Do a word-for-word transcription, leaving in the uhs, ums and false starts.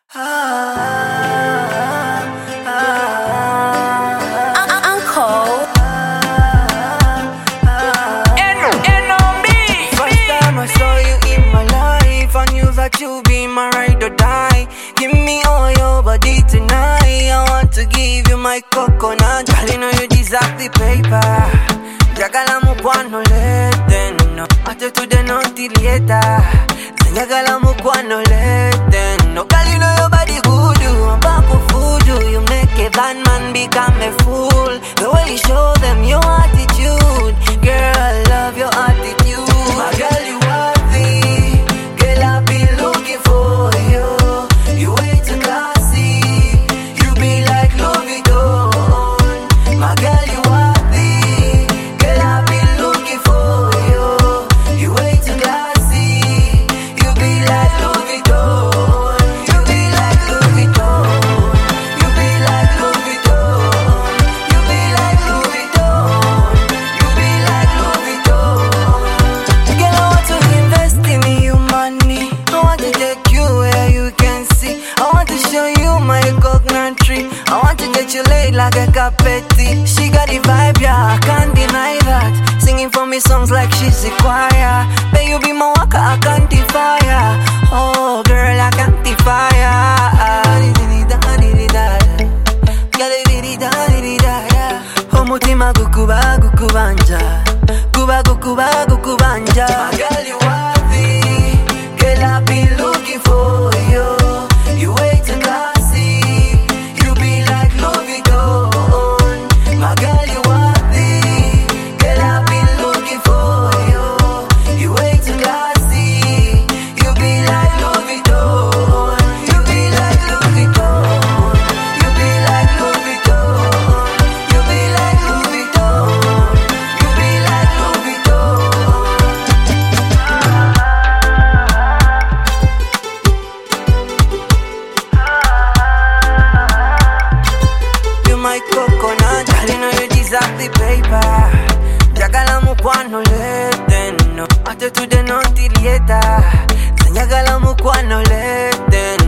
You be my ride or die. Give me all your body tonight. I want to give you my coconut. Girl, you know you deserve the paper. Jagala mukwano lete no. Ate to the naughty later. Jagala mukwano lete no. Girl, you know your body good. I'm back for food. You make a bad man become a fool. The way you show them your attitude. Girl, I love your attitude. My girl, you worthy. Girl, I've been looking for you. You way too classy. You be like Louis Vuitton. My girl, you worthy. Girl, I've been looking for you. You way too classy. You be like Louis Vuitton. You be like Louis Vuitton. You be like Louis Vuitton. You be like Louis Vuitton. You be like Louis Vuitton. Girl, I want to invest in you, money. I want to take you where you can see. I want to show you my coconut tree. I want to get you laid like a carpet. She got the vibe, yeah, I can't deny that. Singing for me songs like she's a choir. But you be my walker, I can't defy her. Oh, girl, I can't defy her. Oh, mutima gukuba gukubanja. Kuba gukuba gukubanja. My girl, you worthy. Girl, I've been looking for you. You way too classy. You be like Louis Vuitton. My girl, you worthy. Girl, I've been looking for you. You way too classy. You be like Louis Vuitton. You be like Louis Vuitton. You be like Louis Vuitton. You be like Louis Vuitton. You be like Louis Vuitton. You my coconut, girl, you know you deserve the paper. Jagala mukwano lete no. Ate to the naughty later. Jagala mukwano lete